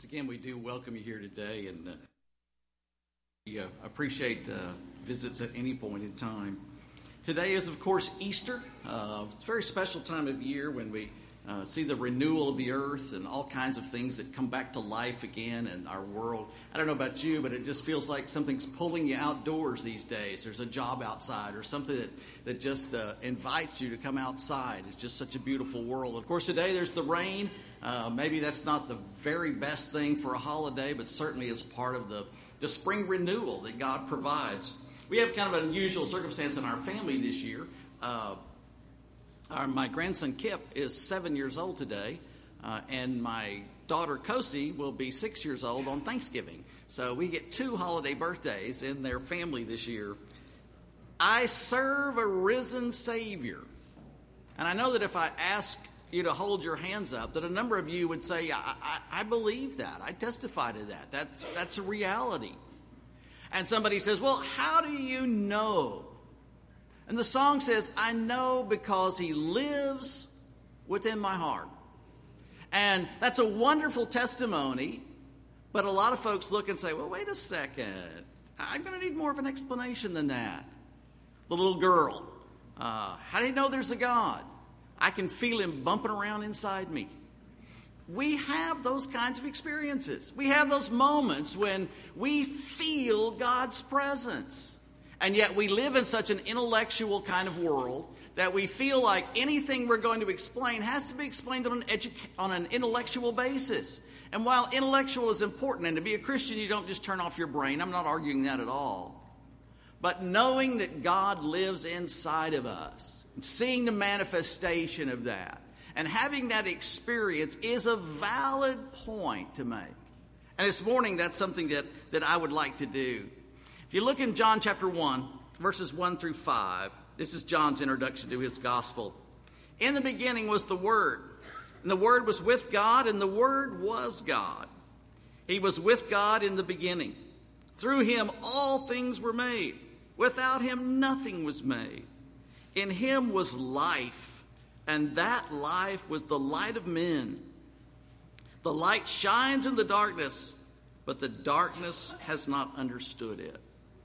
Again, we do welcome you here today, and we appreciate visits at any point in time. Today is, of course, Easter. It's a very special time of year when we see the renewal of the earth and all kinds of things that come back to life again in our world. I don't know about you, but it just feels like something's pulling you outdoors these days. There's a job outside or something that just invites you to come outside. It's just such a beautiful world. Of course, today there's the rain. Maybe that's not the very best thing for a holiday, but certainly it's part of the spring renewal that God provides. We have kind of an unusual circumstance in our family this year. My grandson Kip is 7 years old today, and my daughter Kosi will be 6 years old on Thanksgiving. So we get two holiday birthdays in their family this year. I serve a risen Savior. And I know that if I ask you to hold your hands up, that a number of you would say, I believe that. I testify to that. That's a reality. And somebody says, well, how do you know? And the song says, I know because he lives within my heart. And that's a wonderful testimony, but a lot of folks look and say, well, wait a second. I'm going to need more of an explanation than that. The little girl, how do you know there's a God? I can feel him bumping around inside me. We have those kinds of experiences. We have those moments when we feel God's presence. And yet we live in such an intellectual kind of world that we feel like anything we're going to explain has to be explained on an intellectual basis. And while intellectual is important, and to be a Christian you don't just turn off your brain, I'm not arguing that at all. But knowing that God lives inside of us, seeing the manifestation of that, and having that experience is a valid point to make. And this morning, that's something that I would like to do. If you look in John chapter 1, verses 1 through 5, this is John's introduction to his gospel. In the beginning was the Word, and the Word was with God, and the Word was God. He was with God in the beginning. Through him all things were made. Without him nothing was made. In him was life, and that life was the light of men. The light shines in the darkness, but the darkness has not understood it.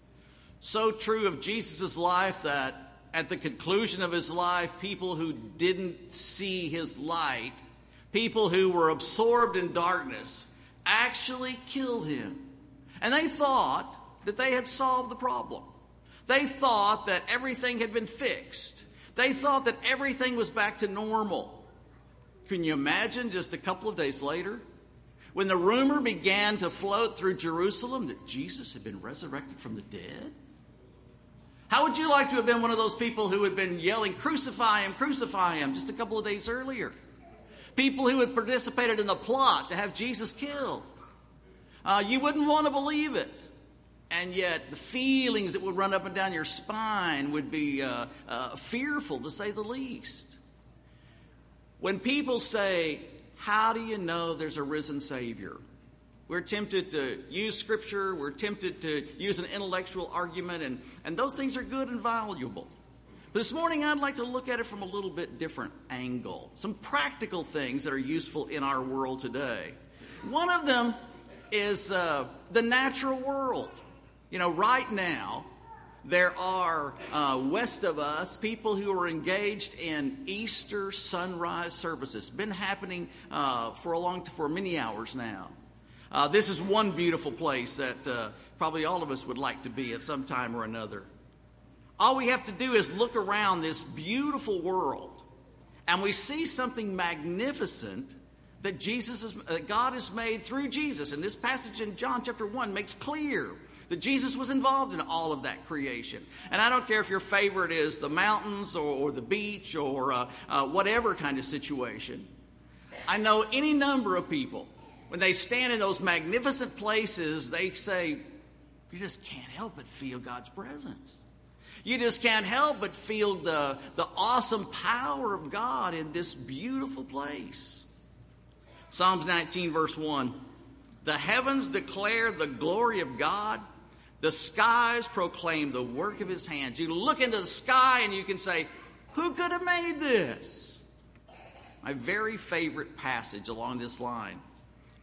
So true of Jesus' life that at the conclusion of his life, people who didn't see his light, people who were absorbed in darkness, actually killed him. And they thought that they had solved the problem. They thought that everything had been fixed. They thought that everything was back to normal. Can you imagine just a couple of days later, when the rumor began to float through Jerusalem that Jesus had been resurrected from the dead? How would you like to have been one of those people who had been yelling, crucify him, just a couple of days earlier? People who had participated in the plot to have Jesus killed. You wouldn't want to believe it. And yet the feelings that would run up and down your spine would be fearful, to say the least. When people say, how do you know there's a risen Savior? We're tempted to use Scripture. We're tempted to use an intellectual argument. And those things are good and valuable. But this morning I'd like to look at it from a little bit different angle. Some practical things that are useful in our world today. One of them is the natural world. You know, right now, there are, west of us, people who are engaged in Easter sunrise services. It's been happening for many hours now. This is one beautiful place that probably all of us would like to be at some time or another. All we have to do is look around this beautiful world, and we see something magnificent that God has made through Jesus. And this passage in John chapter 1 makes clear that Jesus was involved in all of that creation. And I don't care if your favorite is the mountains or the beach or whatever kind of situation. I know any number of people, when they stand in those magnificent places, they say, you just can't help but feel God's presence. You just can't help but feel the awesome power of God in this beautiful place. Psalms 19, verse 1. The heavens declare the glory of God. The skies proclaim the work of his hands. You look into the sky and you can say, who could have made this? My very favorite passage along this line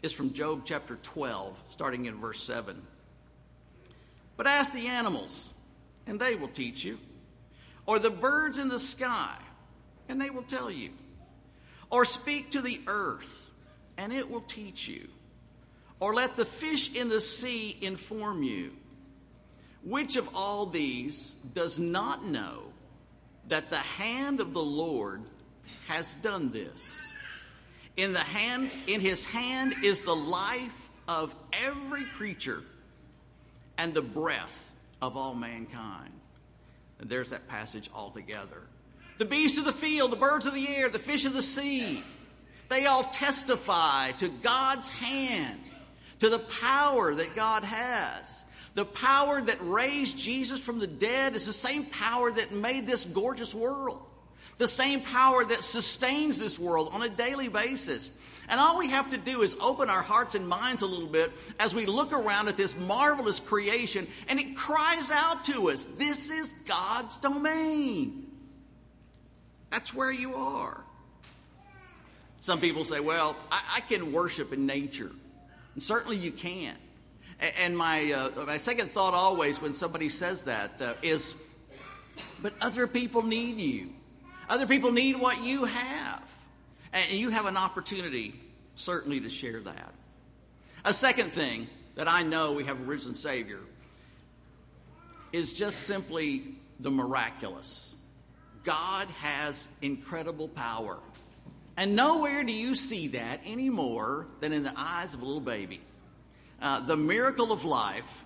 is from Job chapter 12, starting in verse 7. But ask the animals, and they will teach you, or the birds in the sky, and they will tell you, or speak to the earth, and it will teach you, or let the fish in the sea inform you. Which of all these does not know that the hand of the Lord has done this? In his hand is the life of every creature and the breath of all mankind. And there's that passage altogether. The beasts of the field, the birds of the air, the fish of the sea, they all testify to God's hand, to the power that God has. The power that raised Jesus from the dead is the same power that made this gorgeous world. The same power that sustains this world on a daily basis. And all we have to do is open our hearts and minds a little bit as we look around at this marvelous creation, and it cries out to us, this is God's domain. That's where you are. Some people say, well, I can worship in nature. And certainly you can. And my second thought always when somebody says that is, but other people need you. Other people need what you have. And you have an opportunity, certainly, to share that. A second thing that I know we have a risen Savior is just simply the miraculous. God has incredible power. And nowhere do you see that any more than in the eyes of a little baby. The miracle of life.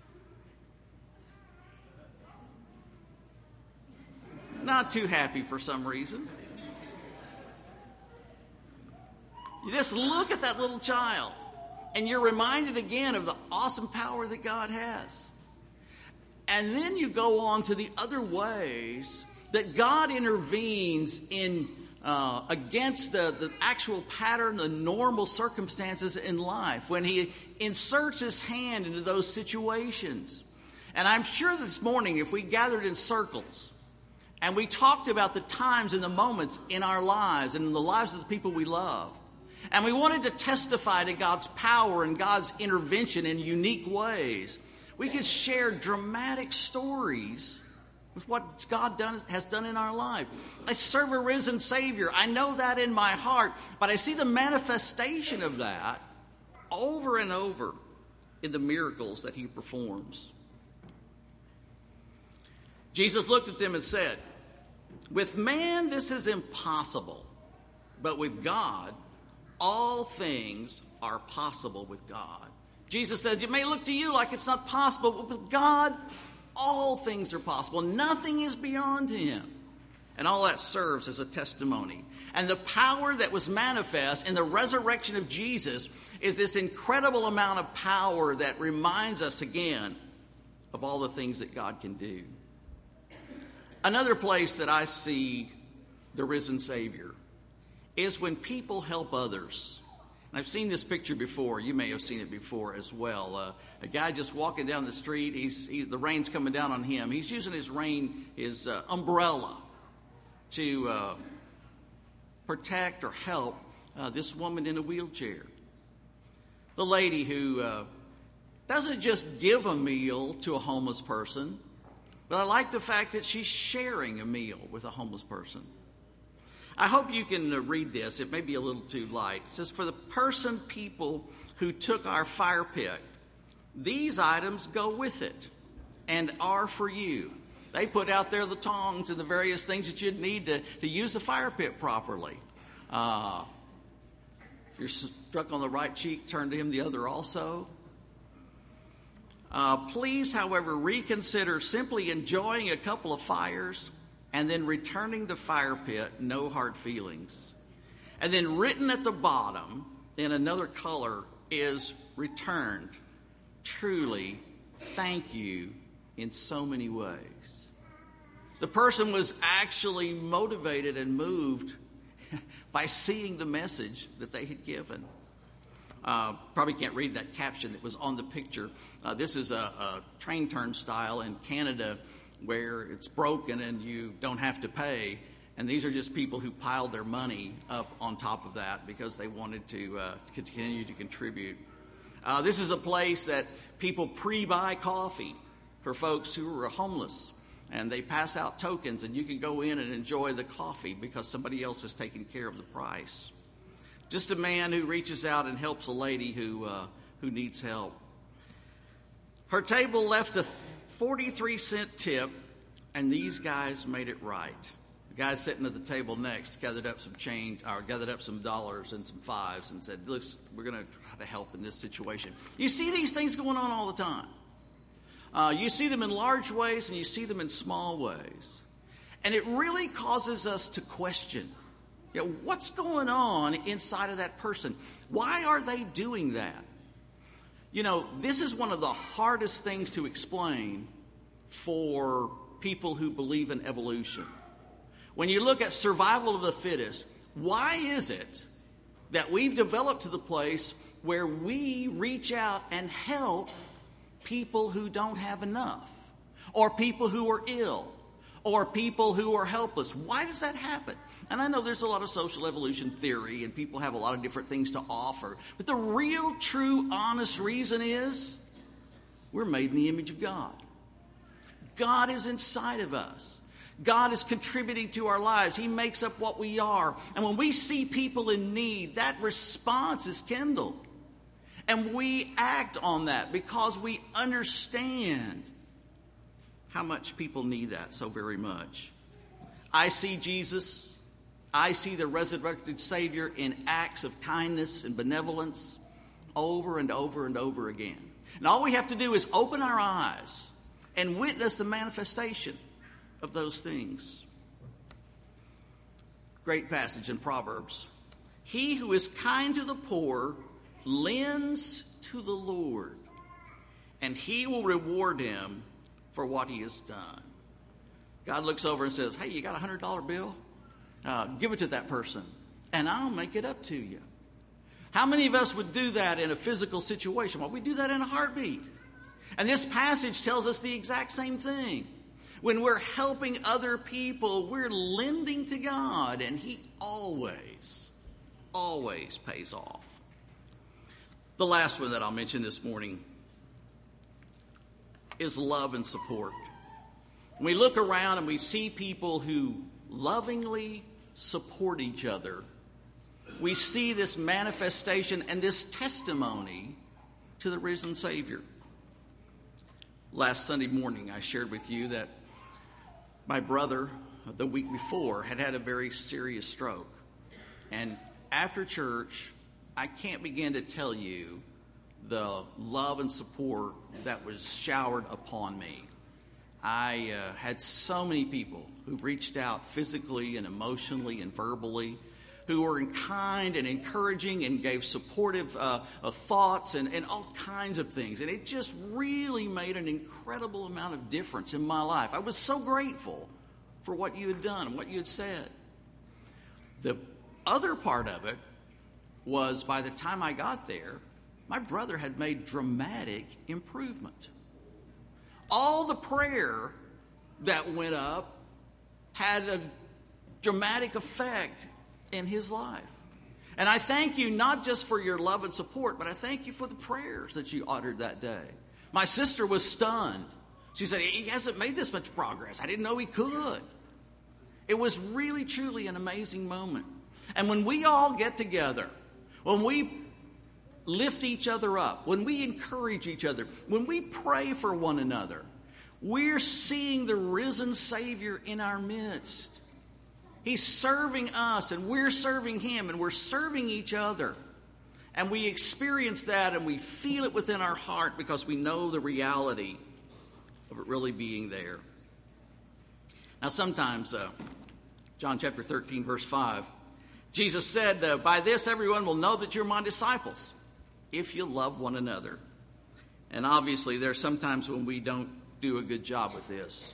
Not too happy for some reason. You just look at that little child, and you're reminded again of the awesome power that God has. And then you go on to the other ways that God intervenes in against the actual pattern, the normal circumstances in life, when he inserts his hand into those situations. And I'm sure this morning, if we gathered in circles and we talked about the times and the moments in our lives and in the lives of the people we love, and we wanted to testify to God's power and God's intervention in unique ways, we could share dramatic stories with what God has done in our life. I serve a risen Savior. I know that in my heart, but I see the manifestation of that over and over in the miracles that he performs. Jesus looked at them and said, with man this is impossible, but with God all things are possible with God. Jesus says, it may look to you like it's not possible, but with God all things are possible. Nothing is beyond him. And all that serves as a testimony. And the power that was manifest in the resurrection of Jesus is this incredible amount of power that reminds us again of all the things that God can do. Another place that I see the risen Savior is when people help others. And I've seen this picture before. You may have seen it before as well. A guy just walking down the street. The rain's coming down on him. He's using his umbrella to protect or help this woman in a wheelchair. The lady who doesn't just give a meal to a homeless person, but I like the fact that she's sharing a meal with a homeless person. I hope you can read this. It may be a little too light. It says, for the people who took our fire pit, these items go with it and are for you. They put out there the tongs and the various things that you'd need to use the fire pit properly. If you're struck on the right cheek, turn to him the other also. Please, however, reconsider simply enjoying a couple of fires and then returning the fire pit, no hard feelings. And then written at the bottom in another color is returned. Truly, thank you in so many ways. The person was actually motivated and moved by seeing the message that they had given. Probably can't read that caption that was on the picture. This is a train turnstile in Canada where it's broken and you don't have to pay. And these are just people who piled their money up on top of that because they wanted to continue to contribute. This is a place that people pre-buy coffee for folks who are homeless. And they pass out tokens, and you can go in and enjoy the coffee because somebody else is taking care of the price. Just a man who reaches out and helps a lady who needs help. Her table left a 43-cent tip, and these guys made it right. The guy sitting at the table next gathered up some change, or gathered up some dollars and some fives, and said, "Look, we're going to try to help in this situation." You see these things going on all the time. You see them in large ways and you see them in small ways. And it really causes us to question, what's going on inside of that person? Why are they doing that? This is one of the hardest things to explain for people who believe in evolution. When you look at survival of the fittest, why is it that we've developed to the place where we reach out and help people who don't have enough, or people who are ill, or people who are helpless? Why does that happen? And I know there's a lot of social evolution theory, and people have a lot of different things to offer, but the real, true, honest reason is we're made in the image of God. God is inside of us. God is contributing to our lives. He makes up what we are. And when we see people in need, that response is kindled. And we act on that because we understand how much people need that so very much. I see Jesus. I see the resurrected Savior in acts of kindness and benevolence over and over and over again. And all we have to do is open our eyes and witness the manifestation of those things. Great passage in Proverbs. He who is kind to the poor lends to the Lord, and he will reward him for what he has done. God looks over and says, "Hey, you got a $100 bill? Give it to that person, and I'll make it up to you." How many of us would do that in a physical situation? Well, we do that in a heartbeat. And this passage tells us the exact same thing. When we're helping other people, we're lending to God, and he always pays off. The last one that I'll mention this morning is love and support. When we look around and we see people who lovingly support each other, we see this manifestation and this testimony to the risen Savior. Last Sunday morning, I shared with you that my brother, the week before, had a very serious stroke. And after church, I can't begin to tell you the love and support that was showered upon me. I had so many people who reached out physically and emotionally and verbally, who were kind and encouraging and gave supportive thoughts and all kinds of things. And it just really made an incredible amount of difference in my life. I was so grateful for what you had done and what you had said. The other part of it was by the time I got there, my brother had made dramatic improvement. All the prayer that went up had a dramatic effect in his life. And I thank you not just for your love and support, but I thank you for the prayers that you uttered that day. My sister was stunned. She said, "He hasn't made this much progress. I didn't know he could." It was really, truly an amazing moment. And when we all get together, when we lift each other up, when we encourage each other, when we pray for one another, we're seeing the risen Savior in our midst. He's serving us, and we're serving him, and we're serving each other. And we experience that, and we feel it within our heart because we know the reality of it really being there. Now, sometimes, John chapter 13, verse 5, Jesus said, "By this everyone will know that you're my disciples, if you love one another." And obviously, there are some times when we don't do a good job with this.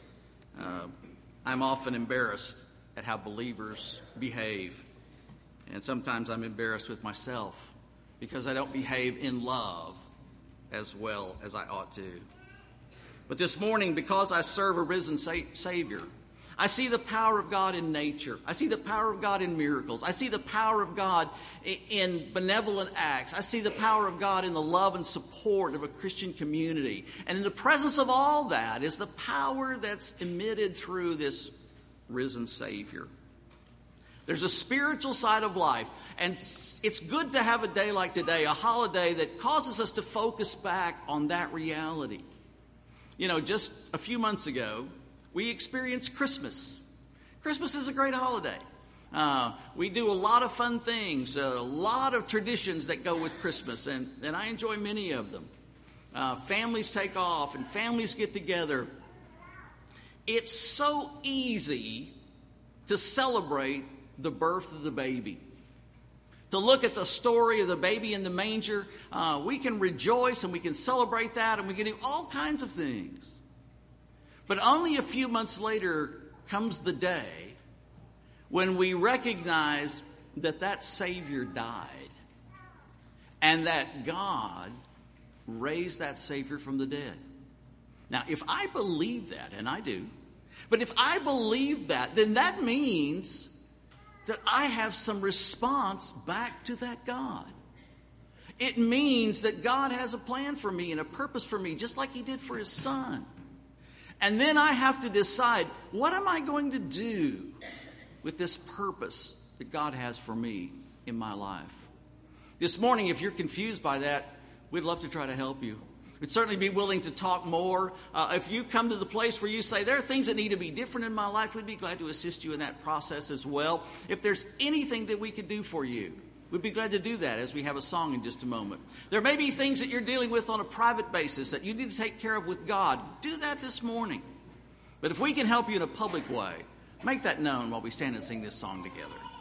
I'm often embarrassed at how believers behave. And sometimes I'm embarrassed with myself because I don't behave in love as well as I ought to. But this morning, because I serve a risen Savior, I see the power of God in nature. I see the power of God in miracles. I see the power of God in benevolent acts. I see the power of God in the love and support of a Christian community. And in the presence of all that is the power that's emitted through this risen Savior. There's a spiritual side of life, and it's good to have a day like today, a holiday that causes us to focus back on that reality. You know, just a few months ago, we experienced Christmas. Christmas is a great holiday. We do a lot of fun things, a lot of traditions that go with Christmas, and I enjoy many of them. Families take off and families get together. It's so easy to celebrate the birth of the baby. To look at the story of the baby in the manger, we can rejoice and we can celebrate that and we can do all kinds of things. But only a few months later comes the day when we recognize that that Savior died and that God raised that Savior from the dead. Now, if I believe that, and I do, but if I believe that, then that means that I have some response back to that God. It means that God has a plan for me and a purpose for me, just like He did for His Son. And then I have to decide, what am I going to do with this purpose that God has for me in my life? This morning, if you're confused by that, we'd love to try to help you. We'd certainly be willing to talk more. If you come to the place where you say, there are things that need to be different in my life, we'd be glad to assist you in that process as well. If there's anything that we could do for you, we'd be glad to do that as we have a song in just a moment. There may be things that you're dealing with on a private basis that you need to take care of with God. Do that this morning. But if we can help you in a public way, make that known while we stand and sing this song together.